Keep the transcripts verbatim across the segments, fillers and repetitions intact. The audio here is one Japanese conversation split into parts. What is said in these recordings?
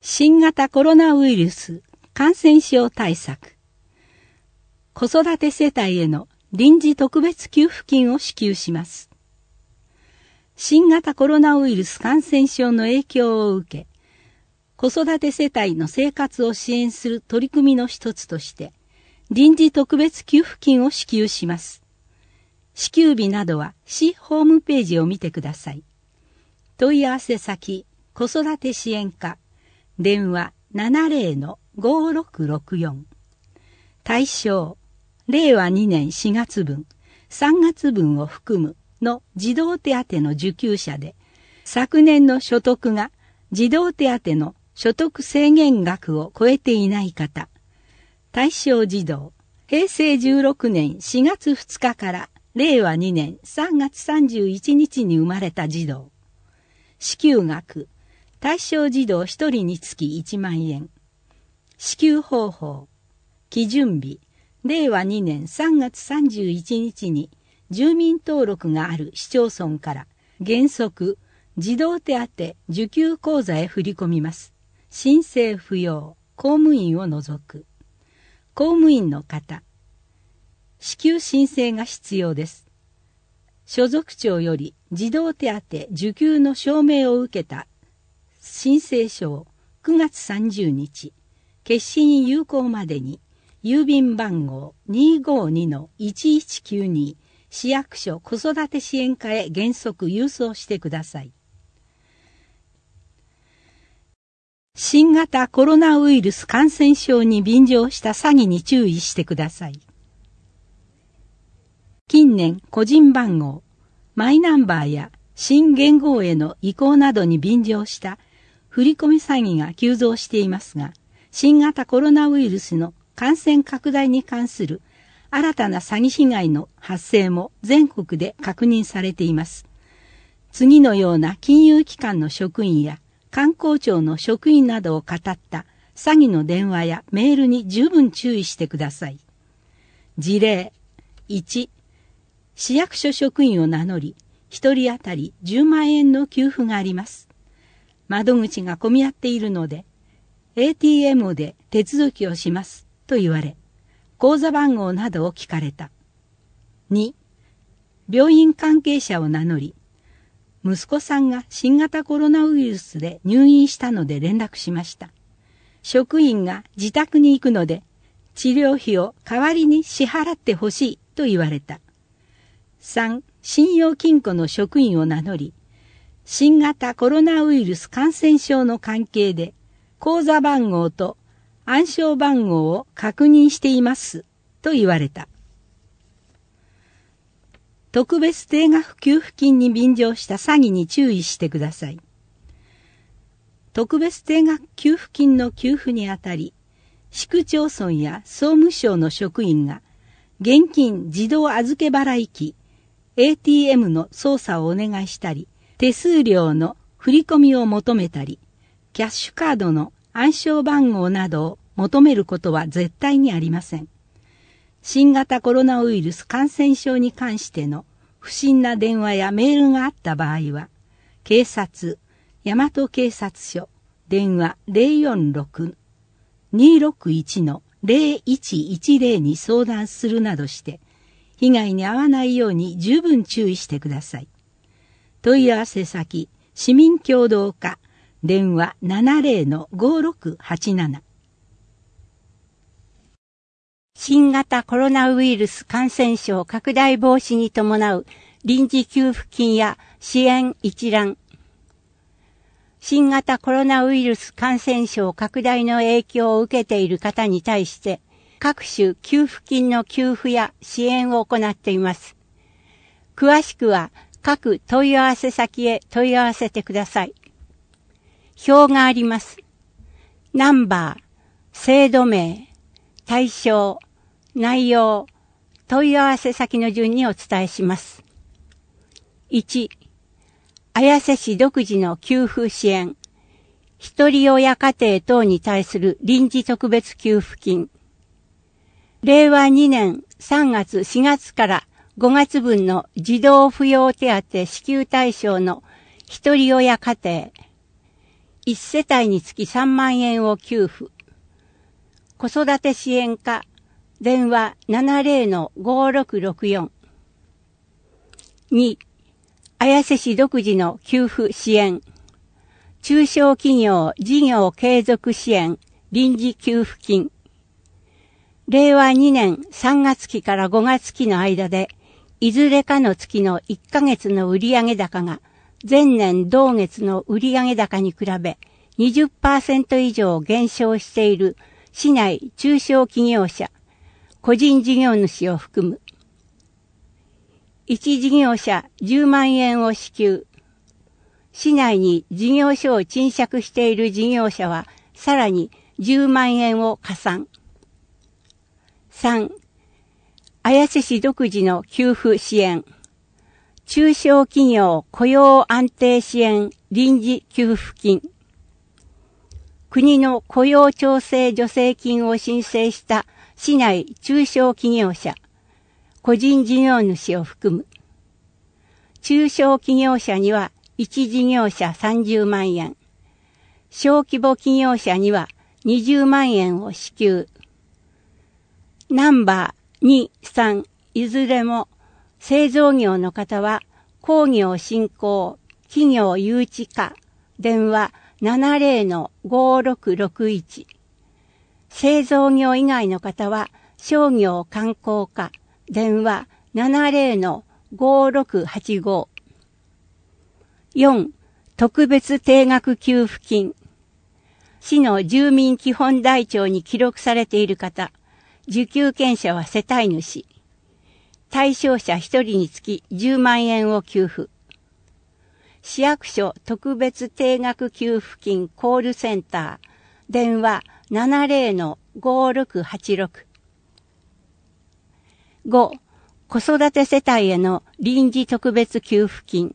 新型コロナウイルス感染症対策。子育て世帯への臨時特別給付金を支給します。新型コロナウイルス感染症の影響を受け、子育て世帯の生活を支援する取り組みの一つとして、臨時特別給付金を支給します。支給日などは市ホームページを見てください。問い合わせ先、子育て支援課、電話 ななぜろのごろくろくよん。対象、れいわにねんしがつぶん、さんがつぶんを含むの児童手当の受給者で、昨年の所得が児童手当の所得制限額を超えていない方、対象児童、へいせいじゅうろくねんしがつふつかかられいわにねんさんがつさんじゅういちにちに生まれた児童、支給額、対象児童ひとりにつきいちまんえん。支給方法、基準日、れいわにねんさんがつさんじゅういちにちに住民登録がある市町村から原則児童手当受給口座へ振り込みます。申請不要、公務員を除く。公務員の方、支給申請が必要です。所属庁より児童手当受給の証明を受けた申請書をくがつさんじゅうにち、決心有効までに郵便番号 にーごーにのいちいちきゅうに 市役所子育て支援課へ原則郵送してください。新型コロナウイルス感染症に便乗した詐欺に注意してください。近年、個人番号、マイナンバーや新元号への移行などに便乗した振り込み詐欺が急増していますが、新型コロナウイルスの感染拡大に関する新たな詐欺被害の発生も全国で確認されています。次のような金融機関の職員や観光庁の職員などを語った詐欺の電話やメールに十分注意してください。事例いち、市役所職員を名乗り、一人当たりじゅうまんえんの給付があります。窓口が混み合っているので、エーティーエム で手続きをしますと言われ、口座番号などを聞かれた。に、病院関係者を名乗り、息子さんが新型コロナウイルスで入院したので連絡しました。職員が自宅に行くので、治療費を代わりに支払ってほしいと言われた。さん、信用金庫の職員を名乗り、新型コロナウイルス感染症の関係で、口座番号と暗証番号を確認していますと言われた。特別定額給付金に便乗した詐欺に注意してください。特別定額給付金の給付にあたり、市区町村や総務省の職員が現金自動預け払い機 エーティーエム の操作をお願いしたり、手数料の振り込みを求めたり、キャッシュカードの暗証番号などを求めることは絶対にありません。新型コロナウイルス感染症に関しての不審な電話やメールがあった場合は、警察、大和警察署、電話 ゼロよんろく にーろくいち のゼロいちいちゼロに相談するなどして、被害に遭わないように十分注意してください。問い合わせ先、市民協働課、電話 ななぜろのごろくはちなな。 新型コロナウイルス感染症拡大防止に伴う臨時給付金や支援一覧。新型コロナウイルス感染症拡大の影響を受けている方に対して、各種給付金の給付や支援を行っています。詳しくは各問い合わせ先へ問い合わせてください。表があります。ナンバー、制度名、対象、内容、問い合わせ先の順にお伝えします。いち、綾瀬市独自の給付支援、一人親家庭等に対する臨時特別給付金。れいわにねんさんがつしがつからごがつぶんの児童扶養手当支給対象の一人親家庭。 いち世帯につきさんまんえんを給付。子育て支援課、電話 ななゼロ の ごろくろくよん。に、綾瀬市独自の給付支援。中小企業事業継続支援臨時給付金。れいわにねんさんがつきからごがつきの間で、いずれかの月のいっかげつの売上高が前年同月の売上高に比べ にじゅっパーセント 以上減少している市内中小企業者、個人事業主を含む。いち事業者じゅうまんえんを支給。市内に事業所を賃借している事業者はさらにじゅうまんえんを加算。さん、綾瀬市独自の給付支援。中小企業雇用安定支援臨時給付金。国の雇用調整助成金を申請した市内中小企業者、個人事業主を含む。中小企業者にはいち事業者さんじゅうまんえん。小規模企業者にはにじゅうまんえんを支給。ナンバーに、さん、いずれも製造業の方は工業振興企業誘致課電話 ななゼロ の ごろくろくいち。製造業以外の方は商業観光課電話 ななゼロ の ごろくはちご。よん、特別定額給付金。市の住民基本台帳に記録されている方、受給権者は世帯主。対象者ひとりにつきじゅうまんえんを給付。市役所特別定額給付金コールセンター、電話 ななゼロ の ごろくはちろく。ご、子育て世帯への臨時特別給付金。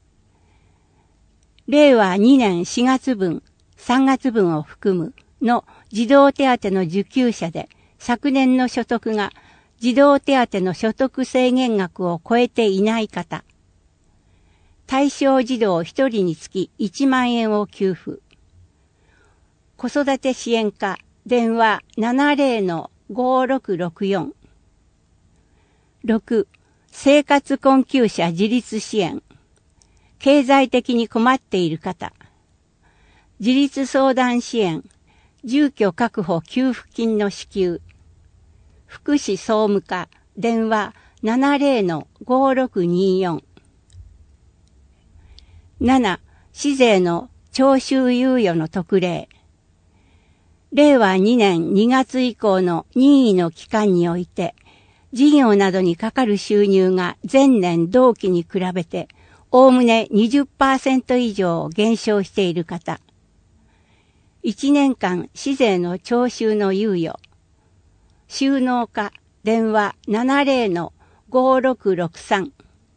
れいわにねんしがつぶん、さんがつぶんを含むの児童手当の受給者で、昨年の所得が児童手当の所得制限額を超えていない方。対象児童ひとりにつきいちまんえんを給付。子育て支援課電話 ななゼロ の ごろくろくよん。ろく、生活困窮者自立支援。経済的に困っている方。自立相談支援。住居確保給付金の支給。福祉総務課電話 ななゼロ の ごろくによん。なな、市税の徴収猶予の特例。れいわにねんにがつ以降の任意の期間において、事業などにかかる収入が前年同期に比べて、おおむね にじゅっパーセント 以上減少している方。いちねんかん市税の徴収の猶予。収納課電話 ななゼロ の ごろくろくさん。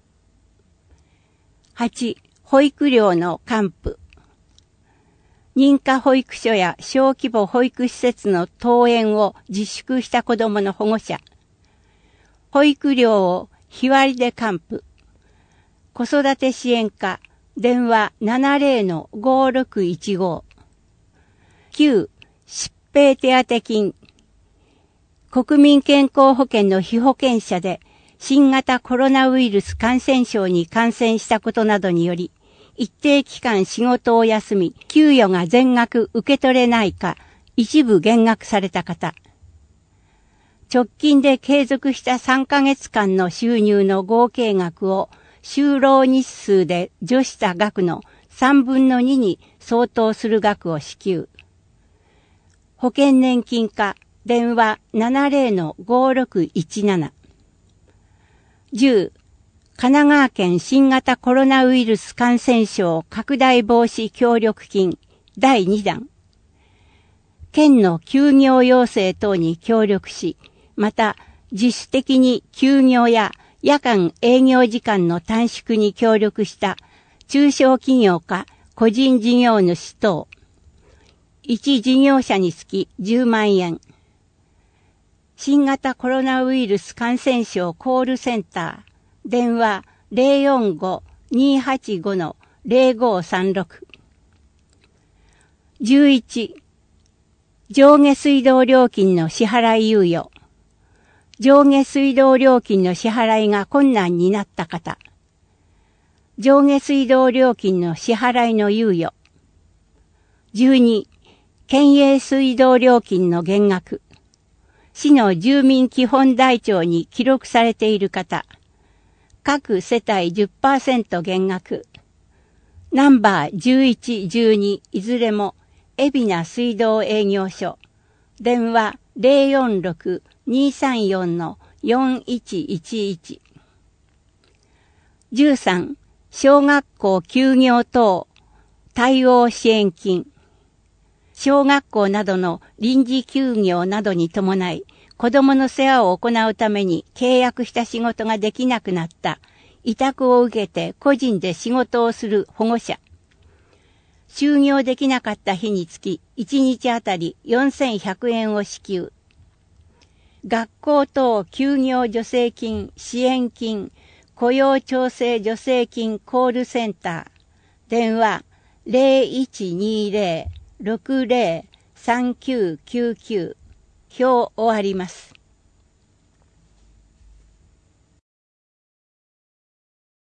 はち、保育料の還付。認可保育所や小規模保育施設の登園を自粛した子どもの保護者。保育料を日割りで還付。子育て支援課電話 ななゼロ の ごろくいちご。きゅう、疾病手当金。国民健康保険の被保険者で新型コロナウイルス感染症に感染したことなどにより、一定期間仕事を休み、給与が全額受け取れないか、一部減額された方。直近で継続したさんかげつかんの収入の合計額を就労日数で除した額のさんぶんのにに相当する額を支給。保険年金課電話 ななゼロ の ごろくいちなな。じゅう、神奈川県新型コロナウイルス感染症拡大防止協力金だいにだん。県の休業要請等に協力し、また自主的に休業や夜間営業時間の短縮に協力した中小企業家個人事業主等。いち事業者につきじゅうまんえん。新型コロナウイルス感染症コールセンター電話 ゼロよんご にーはちご の ゼロごさんろく。 じゅういち、上下水道料金の支払い猶予。上下水道料金の支払いが困難になった方。上下水道料金の支払いの猶予。じゅうに、県営水道料金の減額。市の住民基本台帳に記録されている方。各世帯 じゅっパーセント 減額。ナンバーじゅういち、じゅうにいずれも海老名水道営業所。電話 ゼロよんろく にさんよん よんいちいちいち。じゅうさん、小学校休業等対応支援金。小学校などの臨時休業などに伴い、子供の世話を行うために契約した仕事ができなくなった、委託を受けて個人で仕事をする保護者。就業できなかった日につきいちにちあたりよんせんひゃくえんを支給。学校等休業助成金、支援金、雇用調整助成金コールセンター。電話 ゼロいちにゼロ ろくゼロ さんきゅうきゅうきゅう。表終わります。